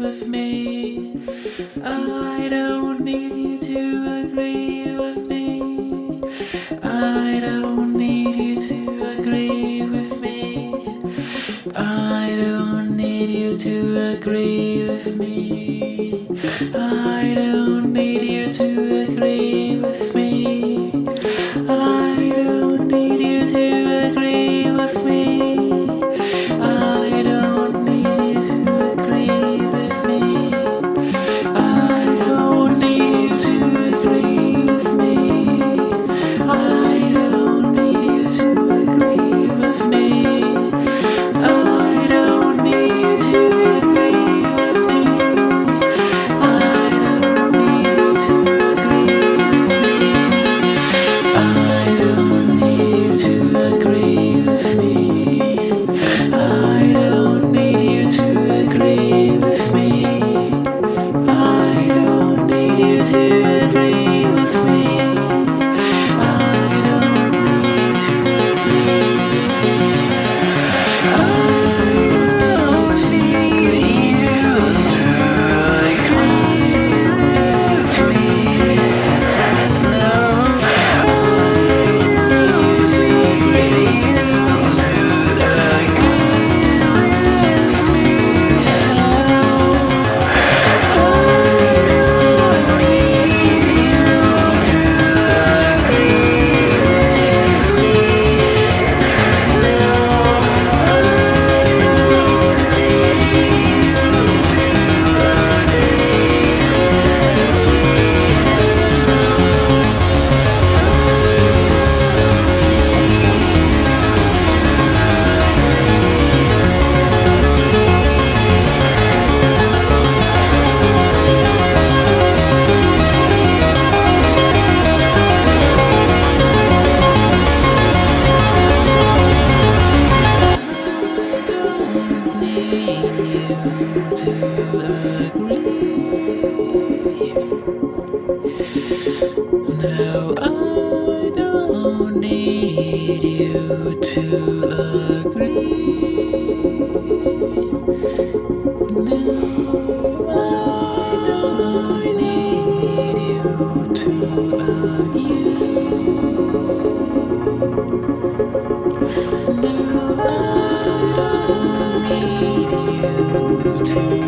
with me. I don't need you to agree with me. I don't need you to agree with me. I don't need you to agree with me. I don't need you to agree with me. I don't need you to agree with me. I don't need you to agree with me. I don't need you to agree with me. I don't need you to agree with me. I don't need you to agree with me. I don't need you to agree with me. I don't need you to agree with me. I don't need you to agree with me. I don't need you to agree with me. I don't need you to agree with me. To agree. No, I don't need you to agree. No, I don't need you to argue. No, I don't need you to